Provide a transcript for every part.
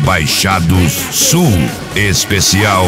Rebaixados Sul Especial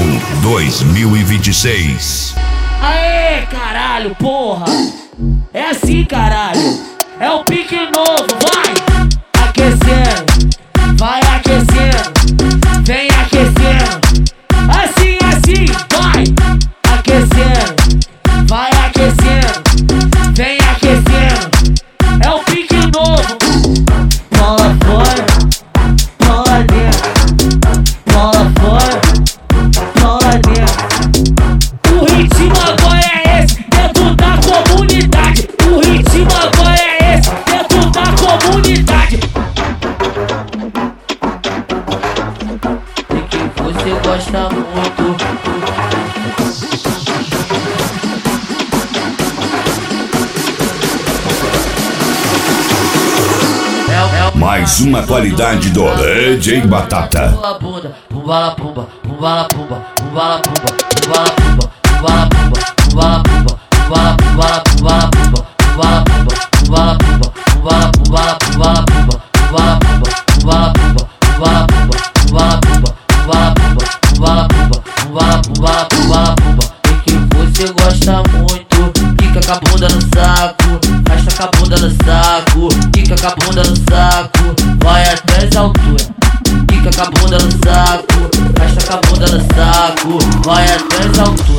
2026. Aê, caralho, porra! É assim, caralho! É o pique novo, vai! Aquecendo, vai aquecendo, vem aquecendo. Assim, assim, vai! Aquecendo, vai aquecendo, vem aquecendo. É o pique novo. Bola fora, bola dentro, bola fora, bola dentro. O ritmo agora é esse, dentro da comunidade. O ritmo agora é esse, dentro da comunidade. E que você gosta muito. Mais uma qualidade do DJ Batata. Pula bunda, pumbala pumba, pumbala pumba, pumbala pumba, pumbala pumba, pumbala pumba, pumbala pumba, pumbala pumbala pumbala pumba, pumbala pumba, pumbala pumba, pumbala pumbala pumbala pumba, pumbala pumba, pumbala pumba, pumbala pumba, pumbala pumba, pumbala pumba, pumbala pumba, pumbala pumbala pumbala pumba. E que você gosta muito, quica com a bunda no saco, arrasta com a bunda no saco, quica com a bunda no saco, vai até as alturas. Quica com a bunda no saco, arrasta com a bunda no saco, vai até as alturas.